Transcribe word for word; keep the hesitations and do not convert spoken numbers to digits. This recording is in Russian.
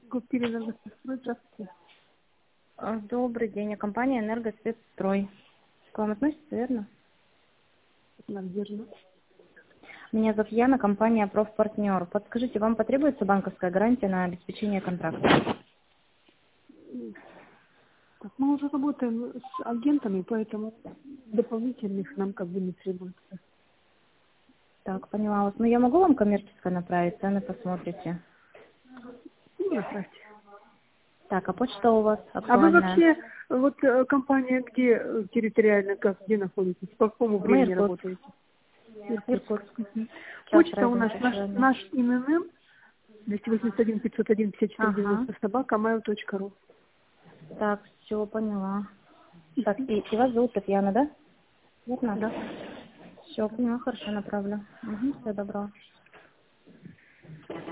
Купили энергосбыт, здравствуйте. А, Добрый день, а компания «Энергосветстрой». К вам относится, верно? Надежда. Меня зовут Яна, компания «Профпартнер». Подскажите, вам потребуется банковская гарантия на обеспечение контракта? Так, мы уже работаем с агентами, поэтому дополнительных нам как бы не требуется. Так, поняла вас. Ну, я могу вам коммерческое направить, цены посмотрите. Ну, направьте. Так, а почта у вас А вы актуальная? вообще, вот э, компания где э, территориально, как, где находитесь, по какому Мы времени Иркутск. работаете? Иркутск. Иркутск. Мгм. Час Почта у нас разницы с наш, вами. наш ИНН двести восемьдесят один пятьсот один пятьдесят четыре Ага. девяносто собака mail точка ру. Так, все, поняла. Так, и, и вас зовут Татьяна, да? Верно? Да. Все, поняла, хорошо, направлю. Угу, всего доброго.